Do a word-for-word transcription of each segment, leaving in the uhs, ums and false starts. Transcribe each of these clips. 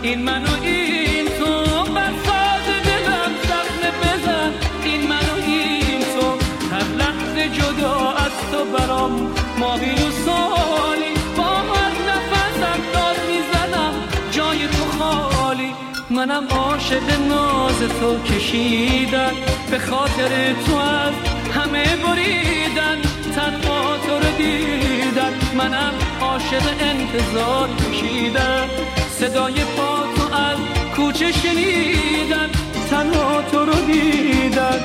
این من و این تو، بر ساز دلم زخم بزن این من و این تو، هر لحظه جدا از تو برام ماهی و سالی، با هر نفسم داد میزنم جای تو خالی. منم عاشق ناز تو کشیدن، به خاطر تو از همه بریدن، تنها تو رو دیدن. منم عاشق انتظار کشیدن، صدای پا تو از کوچه شنیدن، تنها تو رو دیدن.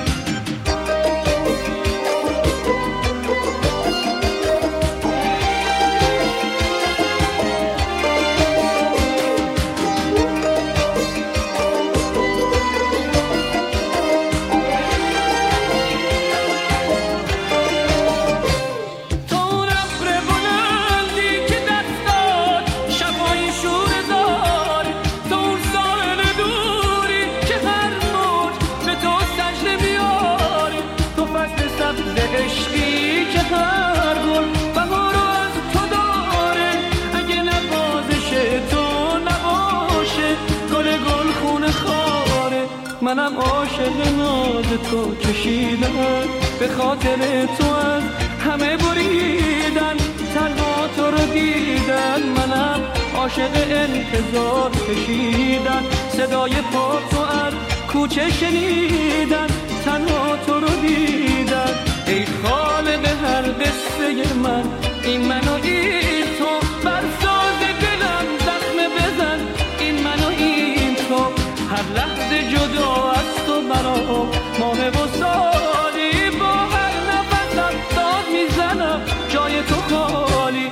عشقی که هر گل بهار از تو داره، اگه نوازش تو نباشه گل گل خونه خاره. منم عاشق ناز تو کشیدن، به خاطر تو از همه بریدن، تنها تو رو دیدن. منم عاشق انتظار کشیدن، صدای پا تو از کوچه شنیدن، تنها تو رو دیدن. ای خالق هر قصه من، این من و این تو، بر ساز دلم زخم بزن این من و این تو، هر لحظه جدا از تو برام ماه و سالی، با هر نفسم داد میزنم جای تو خالی.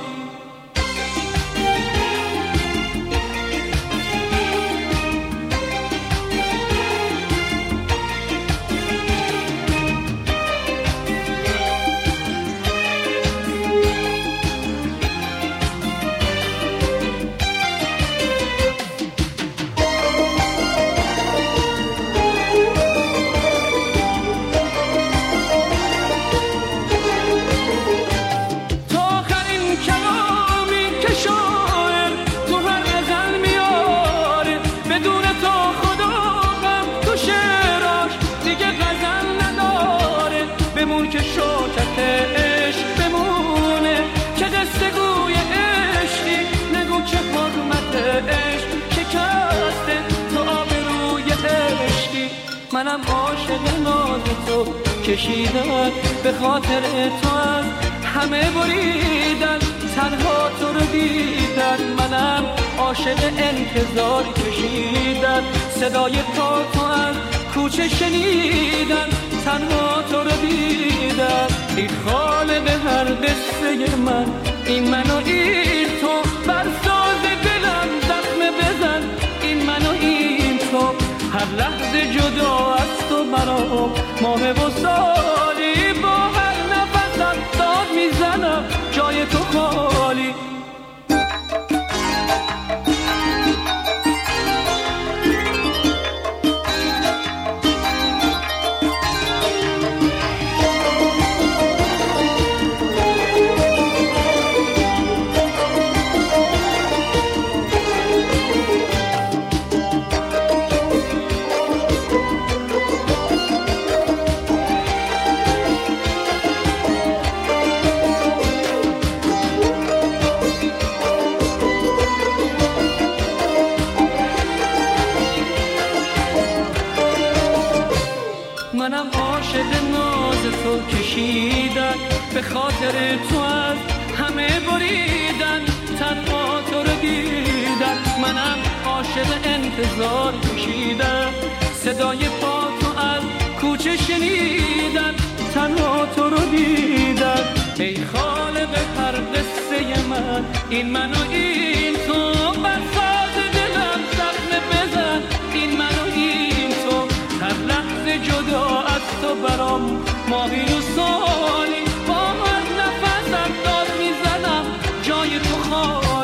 که شوکت عشق بمونه، که قصه گوی عشقی نگو که حرمت عشق شکسته تو آبروی عشقی. منم عاشق ناز تو کشیدن، به خاطر تو از همه بریدن، تنها تو رو دیدن. منم عاشق انتظار کشیدن، صدای پا تو از کوچه شنیدن، تنها تو رو دیدن. ای خالق هر قصه من، این من و این تو، بر ساز دلم زخم بزن این من و این تو، هر لحظه جدا از تو برام ماه و سالی، با هر نفسم داد میزنم جای تو خالی. منم عاشق ناز تو کشیدن، به خاطر تو از همه بریدن، تنها تو رو دیدن. منم عاشق انتظار کشیدن، صدای پا تو از کوچه شنیدن، تنها تو رو دیدن. ای خالق هر قصه من، این من و این تو، بر ساز دلم زخم بزن این من و این تو، هر لحظه جدا از تو برام ماهی و سالی، با هر نفسم داد میزنم جای تو خواهی.